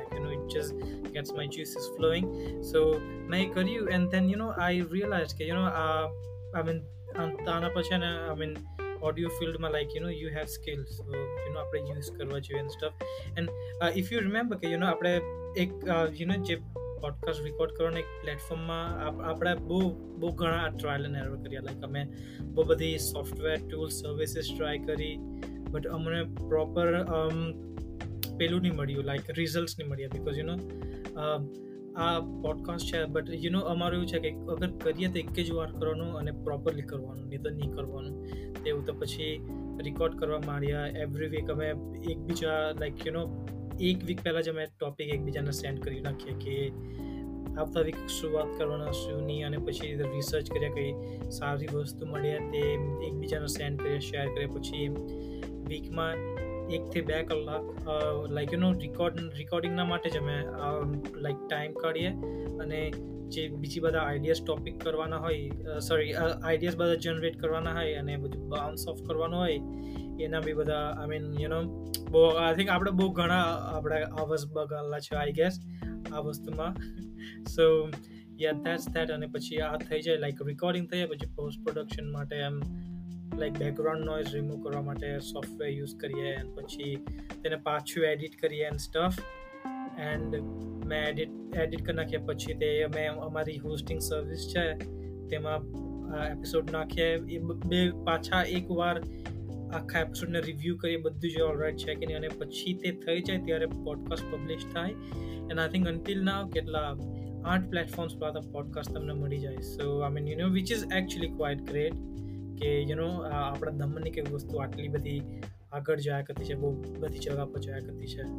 like you know it just gets my juices flowing. So મેં એ કર્યું and then you know I realized કે you know uh, I mean આના પછી ને I mean audio ફિલ્ડમાં like you know you have skills, so you know આપણે use કરવા જોઈએ and stuff. and uh, if you remember કે you know આપણે એક uh, you know જે પોડકાસ્ટ રેકોર્ડ કરવાના એક પ્લેટફોર્મમાં આપણે બહુ બહુ ઘણા ટ્રાયલ એન્ડ એરર કર્યા. લાઈક અમે બહુ બધી સોફ્ટવેર ટૂલ સર્વિસીસ ટ્રાય કરી, બટ અમને પ્રોપર પેલું નહીં મળ્યું, લાઈક રિઝલ્ટ નહીં મળ્યા. બિકોઝ યુ નો આ પોડકાસ્ટ છે બટ યુ નો અમારું એવું છે કે અગર કરીએ તો એક જ વાર કરવાનું અને પ્રોપરલી કરવાનું, નહીં તો નહીં કરવાનું તેવું. તો પછી રેકોર્ડ કરવા માંડ્યા. એવરી વીક અમે એકબીજા લાઈક યુ નો એક વીક પહેલાં જ અમે ટોપિક એકબીજાને સેન્ડ કરી નાખીએ કે આવતા વીક શું વાત કરવાના શું નહીં, અને પછી રિસર્ચ કર્યા કંઈ સારી વસ્તુ મળ્યા તે એકબીજાને સેન્ડ કરીએ, શેર કરીએ. પછી વીકમાં એકથી બે કલાક લાઈક યુ નો રેકોર્ડ રેકોર્ડિંગના માટે જ અમે લાઈક ટાઈમ કાઢીએ, અને જે બીજી બધા આઈડિયાઝ ટોપિક કરવાના હોય, સોરી આઈડિયાઝ બધા જનરેટ કરવાના હોય અને બધું બાઉન્સ ઓફ કરવાનું હોય, એના બી બધા આઈ મીન યુ નો બહુ આઈ થિંક આપણે બહુ ઘણા આપણે આવર્સ બગાડેલા છે આઈ ગેસ આ વસ્તુમાં. So yeah that's that. અને પછી આ થઈ જાય લાઈક રેકોર્ડિંગ થઈ જાય, પછી પોસ્ટ પ્રોડક્શન માટે એમ લાઈક બેકગ્રાઉન્ડ નોઇઝ રિમૂવ કરવા માટે સોફ્ટવેર યુઝ કરીએ, અને પછી તેને પાછું એડિટ કરીએ એન્ડ સ્ટફ. એન્ડ મેં એડિટ એડિટ કરી નાખ્યા પછી તે અમે અમારી હોસ્ટિંગ સર્વિસ છે તેમાં એપિસોડ નાખીએ. એ બે પાછા એક વાર આખા એપિસોડને રિવ્યૂ કરીએ, બધું જે ઓલરાઇટ છે કે નહીં, અને પછી તે થઈ જાય ત્યારે પોડકાસ્ટ પબ્લિશ થાય. And I think until now કેટલા આઠ પ્લેટફોર્મ્સ પર આ પોડકાસ્ટ તમને મળી જાય. So I mean you know which is actually quite great કે યુ નો આપણા દમણની કંઈક વસ્તુ આટલી બધી આગળ જયા કરતી છે, બહુ બધી જગા પર જયા કરતી છે.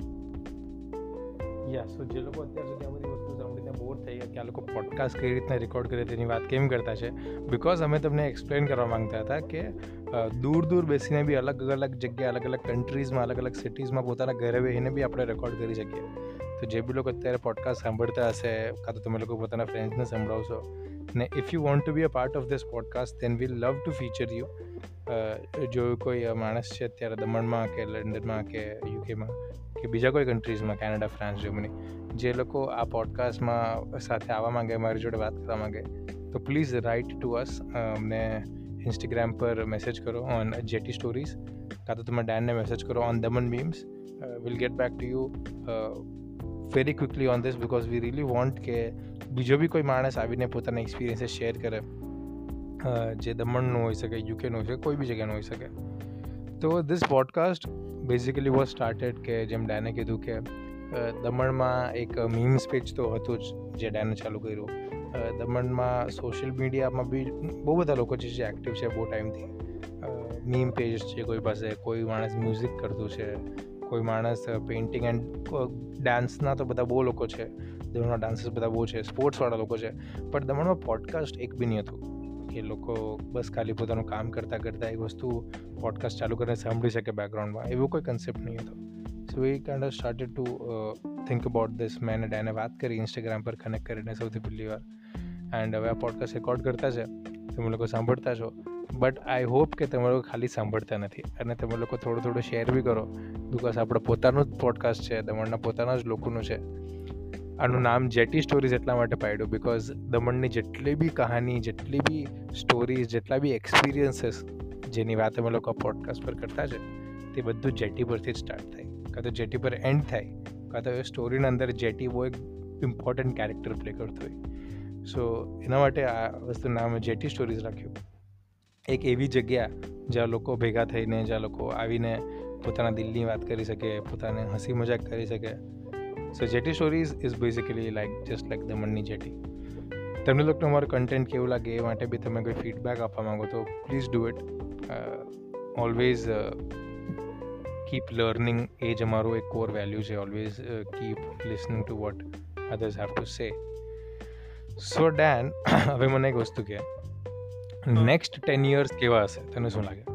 યા સો જે લોકો અત્યાર સુધી આ બધી વસ્તુ સાંભળીને બોર થઈ ગયા કે આ લોકો પોડકાસ્ટ કઈ રીતના રેકોર્ડ કરે તેની વાત કેમ કરતા છે, બિકોઝ અમે તમને એક્સપ્લેન કરવા માંગતા હતા કે દૂર દૂર બેસીને બી અલગ અલગ જગ્યાએ અલગ અલગ કન્ટ્રીઝમાં અલગ અલગ સિટીઝમાં પોતાના ઘરે બેસીને બી આપણે રેકોર્ડ કરી શકીએ. તો જે બી લોકો અત્યારે પોડકાસ્ટ સાંભળતા હશે, કાં તો તમે લોકો પોતાના ફ્રેન્ડ્સને સંભળાવશો, ને if you want to be a part of this podcast then we love to feature you. જો કોઈ માણસ છે અત્યારે દમણમાં કે લંડનમાં કે યુકેમાં કે બીજા કોઈ કન્ટ્રીઝમાં, કેનેડા, ફ્રાન્સ, જર્મની, જે લોકો આ પોડકાસ્ટમાં સાથે આવવા માંગે, મારી જોડે વાત કરવા માંગે, તો પ્લીઝ રાઇટ ટુ અસ. અમને ઇન્સ્ટાગ્રામ પર મેસેજ કરો ઓન જેટી સ્ટોરીઝ, કાં તો તમે ડેનને મેસેજ કરો on Daman memes. Will get back to you very quickly on this, because we really want કે બીજો બી કોઈ માણસ આવીને પોતાના એક્સપિરિયન્સીસ શેર કરે, જે દમણનું હોઈ શકે, યુકેનું હોઈ શકે, કોઈ બી જગ્યાનું હોઈ શકે. તો this podcast basically was started કે જેમ ડેને કીધું કે દમણમાં એક મીમ્સ પેજ તો હતું જ જે ડેને ચાલુ કર્યું. દમણમાં સોશિયલ મીડિયામાં બી બહુ બધા લોકો છે જે એક્ટિવ છે બહુ ટાઈમથી. મીમ પેજ છે કોઈ પાસે, કોઈ માણસ મ્યુઝિક કરતું છે, કોઈ માણસ પેઇન્ટિંગ એન્ડ ડાન્સના તો બધા બહુ લોકો છે, દમણમાં ડાન્સર્સ બધા બહુ છે, સ્પોર્ટ્સવાળા લોકો છે. પણ દમણમાં પોડકાસ્ટ એક બી નહીં હતું કે લોકો બસ ખાલી પોતાનું કામ કરતાં કરતાં એક વસ્તુ પોડકાસ્ટ ચાલુ કરીને સાંભળી શકે બેકગ્રાઉન્ડમાં, એવો કોઈ કન્સેપ્ટ નહીં હતો. So we kind of started to think about this. મેં અને ડેને વાત કરી ઇન્સ્ટાગ્રામ પર કનેક્ટ કરીને સૌથી પહેલી વાર. એન્ડ હવે આ પોડકાસ્ટ રેકોર્ડ કરતા છે, તમે લોકો સાંભળતા છો, બટ આઈ હોપ કે તમે લોકો ખાલી સાંભળતા નથી, અને તમે લોકો થોડું થોડું શેર બી કરો, બિકોઝ આપણે પોતાનું જ પોડકાસ્ટ છે, દમણના પોતાના જ લોકોનું છે. આનું નામ જેટી સ્ટોરીઝ એટલા માટે પાડ્યું બિકોઝ દમણની જેટલી બી કહાની, જેટલી બી સ્ટોરીઝ, જેટલા બી એક્સપિરિયન્સીસ જેની વાત અમે લોકો પોડકાસ્ટ પર કરતા છે, તે બધું જેટી પરથી જ સ્ટાર્ટ થાય, કાં તો જેટી પર એન્ડ થાય, કાં તો એ સ્ટોરીના અંદર જેટી બહુ એક ઇમ્પોર્ટન્ટ કેરેક્ટર પ્લે કરતો હોય. સો એના માટે આ વસ્તુ નામ જેટી સ્ટોરીઝ રાખ્યું. એક એવી જગ્યા જ્યાં લોકો ભેગા થઈને, જ્યાં લોકો આવીને પોતાના દિલની વાત કરી શકે, પોતાને હસી મજાક કરી શકે. So jetty stories is basically like just like દમણની જેટી. તમને લોકોને અમારું કન્ટેન્ટ કેવું લાગે એ માટે બી તમે કોઈ ફીડબેક આપવા માંગો તો please do it. Always keep learning, એ જ અમારું એક કોર વેલ્યુ છે. Always keep listening to what others have to say. So ડેન, હવે મને એક વસ્તુ કહે, નેક્સ્ટ ટેન યર્સ કેવા હશે, તને શું લાગે?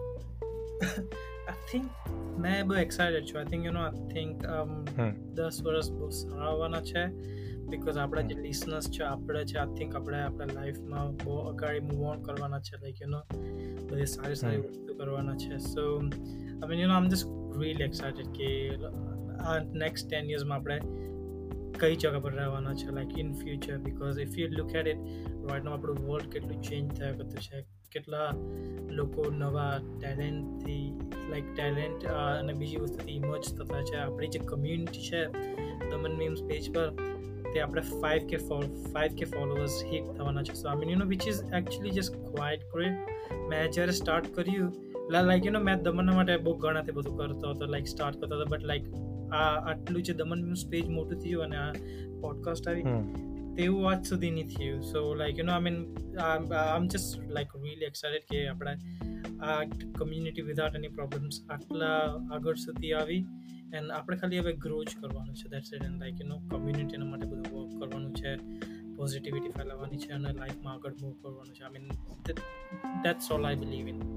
આઈ થિંક મેં બહુ એક્સાઇટેડ છું. I think you know I think દસ વર્ષ બહુ સારા આવવાના છે, બિકોઝ આપણા જે લિસનર્સ છે આપણે છે, આઈ થિંક આપણે આપણા લાઈફમાં બહુ અગાડી મૂવ ઓન કરવાના છે, લાઈક યુ નો બધી સારી સારી વસ્તુ કરવાના છે. So I mean you know I am just really excited કે આ નેક્સ્ટ ટેન યર્સમાં આપણે કઈ જગ્યા પર રહેવાના છે like in future. Because if you look at it right now આપણું વર્લ્ડ કેટલું ચેન્જ થયા કરતું છે, કેટલા લોકો નવા ટેલેન્ટથી લાઈક ટેલેન્ટ અને બીજી વસ્તુથી ઇમર્જ થતા છે. આપણી જે કમ્યુનિટી છે દમન મીમ્સ પેજ પર તે આપણે ફાઈવ કે ફાઈવ કે ફોલોવર્સ હિટ થવાના છે. So I mean you know which is actually just quite great. મેં જ્યારે સ્ટાર્ટ કર્યું લાઈક યુ નો મેં દમનના માટે બહુ ગણાથી બધું કરતો હતો, લાઈક સ્ટાર્ટ કરતો હતો, બટ લાઈક આ આટલું જે દમન મીમ્સ પેજ મોટું થયું અને આ પોડકાસ્ટ આવી તેવું આજ સુધી નહીં થયું. So like you know I mean I am just like really excited કે આપણે આ કમ્યુનિટી વિધાઉટ એની પ્રોબ્લેમ્સ આટલા આગળ સુધી આવી એન્ડ આપણે ખાલી હવે ગ્રો જ કરવાનું છે. That's it. And like you know કમ્યુનિટીના માટે બધું વર્ક કરવાનું છે, પોઝિટિવિટી ફેલાવવાની છે અને લાઈફમાં આગળ મૂવ કરવાનું છે. I mean that's all I believe in.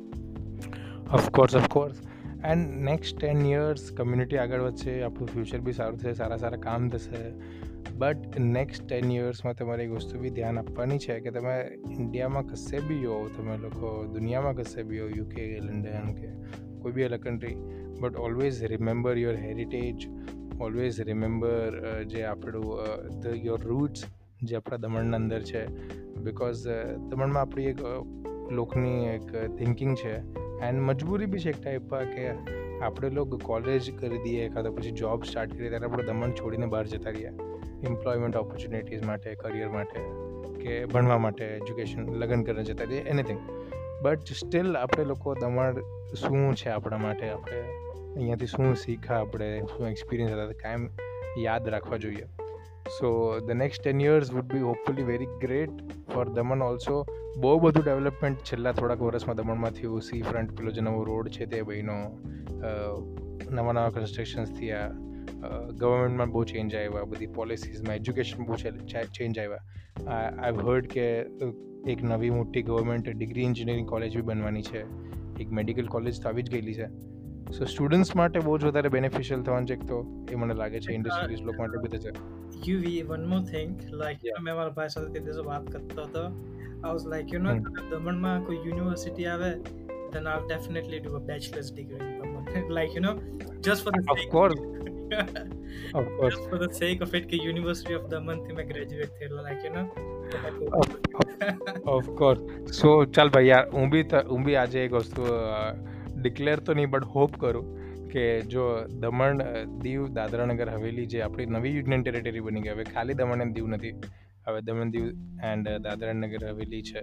Of course of course and next ten years community આગળ વધશે, આપણું ફ્યુચર બી સારું થશે, સારા સારા કામ થશે. બટ નેક્સ્ટ ટેન યર્સમાં તમારે એક વસ્તુ બી ધ્યાન આપવાની છે કે તમે ઇન્ડિયામાં કશે બી હો, તમે લોકો દુનિયામાં કશે બી હો, યુકે કે લંડન કે કોઈ બી અલગ country, but always remember your heritage, always remember જે આપણું ધ યોર રૂટ્સ જે આપણા દમણના અંદર છે. બિકોઝ દમણમાં આપણી એક લોકની એક થિંકિંગ છે એન્ડ મજબૂરી બી છે એક ટાઈપમાં કે આપણે લોકો કોલેજ કરી દઈએ કાં તો પછી જોબ સ્ટાર્ટ કરીએ ત્યારે આપણે દમણ છોડીને બહાર જતા રહીએ એમ્પ્લોયમેન્ટ ઓપોર્ચ્યુનિટીઝ માટે, કરિયર માટે કે ભણવા માટે, એજ્યુકેશન, લગ્ન કરીને જતા રહીએ, એનીથિંગ. બટ સ્ટીલ આપણે લોકો દમણ શું છે આપણા માટે, આપણે અહીંયાથી શું શીખ્યા, આપણે શું એક્સપિરિયન્સ હતા કાયમ યાદ રાખવા જોઈએ. So the next ten years would be hopefully very great for Daman also. બહુ બધું ડેવલપમેન્ટ છેલ્લા થોડાક વર્ષમાં દમણમાં થયું. સી ફ્રન્ટ પેલો જે નવો રોડ છે તે બન્યો, નવા નવા કન્સ્ટ્રક્શન્સ થયા, ગવર્મેન્ટમાં બહુ ચેન્જ આવ્યા, બધી પોલિસીઝમાં, એજ્યુકેશન બહુ ચેન્જ આવ્યા. આઈ હર્ડ કે એક નવી મોટી ગવર્મેન્ટ ડિગ્રી એન્જિનિયરિંગ કોલેજ બી બનવાની છે, એક મેડિકલ કોલેજ તો આવી જ ગયેલી છે. સો સ્ટુડન્ટ્સ માટે બહુ જ વધારે બેનિફિશિયલ થવાનું છે એક તો એ મને લાગે છે, ઇન્ડસ્ટ્રીઝ લોકો માટે બી થશે. Yuvi one more thing like મેં મારા ભાઈ સાથે તે દિવસે વાત કરતો હતો. I was like, you know, દમણમાં કોઈ યુનિવર્સિટી આવે then I'll definitely do a bachelor's degree in Daman. Like, you know, just for the Of sake course. Of course. just for the sake of it કે University of Daman થી મેં graduate થયેલો, like, you know. Of course. So ચાલ ભાઈ યાર, હું બી હું બી આજે એક વસ્તુ ડિક્લેર તો નહીં બટ હોપ કરું કે જો દમણ, દીવ, દાદરા નગર હવેલી જે આપણી નવી યુનિયન ટેરેટરી બની ગઈ, હવે ખાલી દમણ એન્ડ દીવ નથી, હવે દમણ દીવ એન્ડ દાદરા નગર હવેલી છે.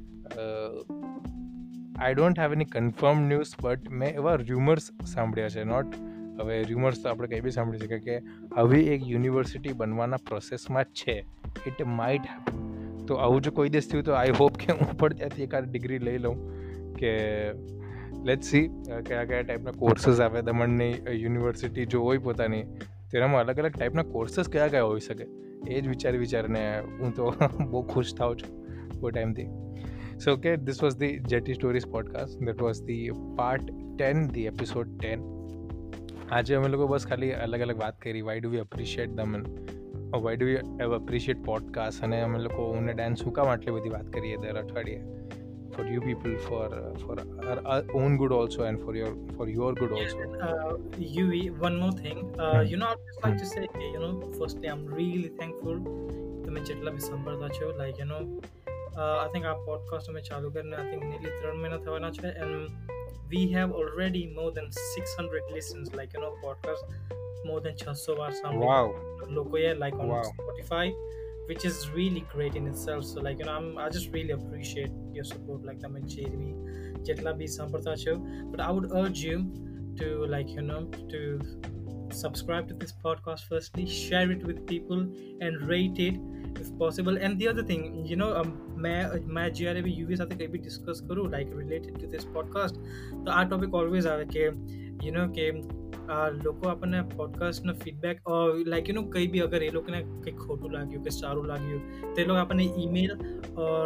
I don't have any confirm news but મેં એવા રૂમર્સ સાંભળ્યા છે. નોટ હવે રૂમર્સ તો આપણે કંઈ બી સાંભળી શકીએ કે હવે એક યુનિવર્સિટી બનવાના પ્રોસેસમાં છે. It might happen. તો આવું જો કોઈ દિવસ થયું તો આઈ હોપ કે હું પણ ત્યાંથી એકાદ ડિગ્રી લઈ લઉં કે લેટ્સ સી કયા કયા ટાઈપના કોર્સીસ આવે. દમણની યુનિવર્સિટી જો હોય પોતાની તેનામાં અલગ અલગ ટાઈપના કોર્સીસ કયા કયા હોઈ શકે એ જ વિચારી વિચારીને હું તો બહુ ખુશ થાઉં છું બહુ ટાઈમથી. So okay, this was the jetty stories podcast. That was the part ten, the episode ten. આજે અમે લોકો બસ ખાલી અલગ અલગ વાત કરી, why do we appreciate Daman, why do we even appreciate podcast, અને અમે લોકો ઊને ડાન્સ શું કામ આટલી બધી વાત કરીએ દર અઠવાડિયે for you people, for uh, for our, our own good also and for your for your good also. uh, Yui, one more thing, uh, you know, I'd just like to say, you know, firstly I'm really thankful તમે જેટલા બી સાંભળતા છો. like, you know, uh, I think our podcast અમે ચાલુ કરીને I think nearly ત્રણ મહિના થવાના છે and we have already more than six hundred listens, like, you know, podcast more than છસો વાર સાંભળી લોકોએ, like on wow. Spotify, which is really great in itself. So like, you know, I'm, I just really appreciate your support, like તમે જે બી જેટલા બી સાંભળતા છો. But I would urge you to, like, you know, to subscribe to this podcast firstly, share it with people and rate it if possible. And the other thing, you know, um, मैं मैं જ્યારે બી યુવી સાથે કંઈ બી discuss કરું like related to this podcast, તો આ topic always આવે કે you know કે લોકો આપણને પોડકાસ્ટનો ફીડબેક લાઈક યુ નો કંઈ બી અગર એ લોકોને કંઈક ખોટું લાગ્યું કે સારું લાગ્યું તો એ લોકો આપણને ઈમેલ ઓર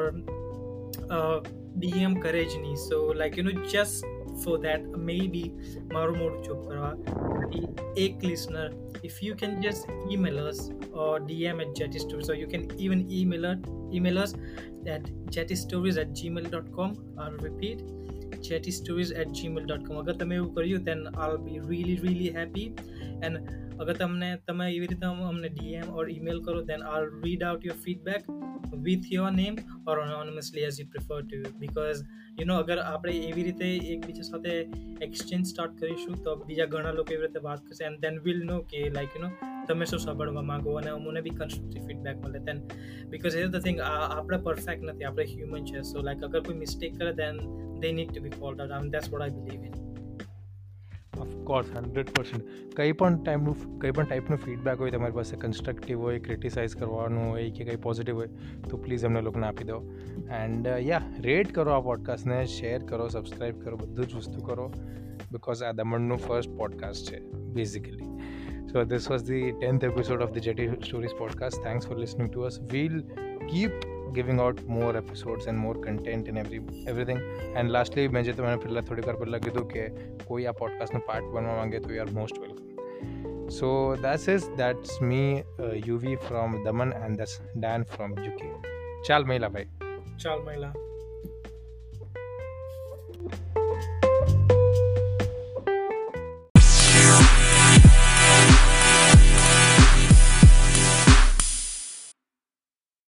ડીએમ કરે જ નહીં. So like you know just for that may be મારું મોડું ચોપ કરવા એક listener, if you can just email us or D M at Jetty Stories, or you can even email us, email us at jettystories at gmail dot com. I'll repeat, jettystories at gmail dot com. अगर તમે એવું કર્યું then I'll be really really happy. And અગર તમને તમે એવી રીતે અમને ડીએમ ઓર ઈમેલ કરો then I read out your feedback with your name or anonymously as you prefer to, because you know અગર આપણે એવી રીતે એકબીજા સાથે એક્સચેન્જ સ્ટાર્ટ કરીશું તો બીજા ઘણા લોકો એવી રીતે વાત કરશે એન્ડ દેન વિલ નો કે લાઈક યુ નો તમે શું સાંભળવા માંગો અને અમને બી કન્સ્ટ્રક્ટિવ ફીડબેક મળે then because here the thing આપણે પરફેક્ટ નથી, આપણે હ્યુમન છે, સો લાઈક અગર કોઈ મિસ્ટેક કરે then they need to be called out and that's what I believe in. Of course hundred percent કંઈ પણ ટાઈમનું કંઈ પણ ટાઈપનું ફીડબેક હોય તમારી પાસે, કન્સ્ટ્રક્ટિવ હોય, ક્રિટિસાઇઝ કરવાનું હોય કે કંઈ પોઝિટિવ હોય તો પ્લીઝ અમને લોકોને આપી દો. એન્ડ યા રેટ કરો આ પોડકાસ્ટને, શેર કરો, સબસ્ક્રાઈબ કરો, બધું જ વસ્તુ કરો, બિકોઝ આ દમણનું ફર્સ્ટ પોડકાસ્ટ છે basically. So this was the tenth episode of the Jetty Stories podcast. Thanks for listening to us. We'll keep giving out more episodes and more content and every everything. And lastly, मैं जो मैंने पहला थोड़ी बार पहला कीधु कि कोई आ podcast में part बनवा मांगे तो you are most welcome. So that's it. That's me, uh, U V from Daman, and that's Dan from U K. ચાલ મહિલા ભાઈ. ચાલ મહિલા.